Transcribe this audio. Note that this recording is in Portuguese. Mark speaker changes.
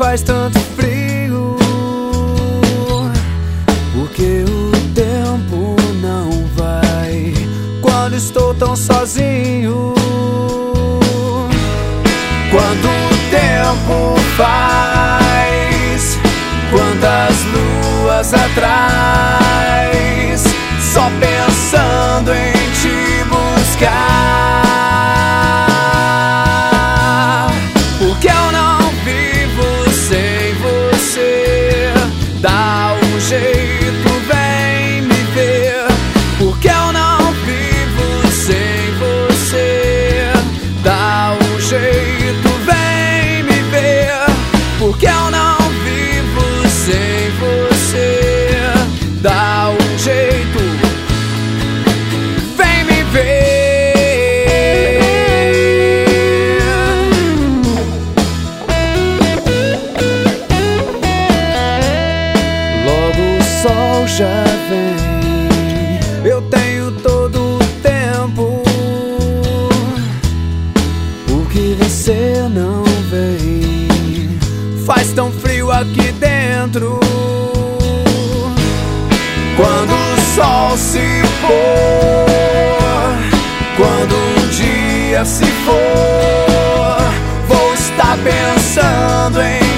Speaker 1: faz tanto frio? Porque o tempo não vai quando estou tão sozinho. Quanto tempo faz, quantas luas atrás, só pensando em te buscar. Porque eu não vivo sem você. Dá um jeito, vem me ver. Porque eu não vivo sem você. Dá um jeito, vem me ver. Porque eu não vivo sem você. Dá um jeito, vem me ver. Logo o sol já vem, eu tenho todo o tempo. Por que você não vem? Faz tão frio aqui dentro. Quando o sol se pôr, quando um dia se for, vou estar pensando em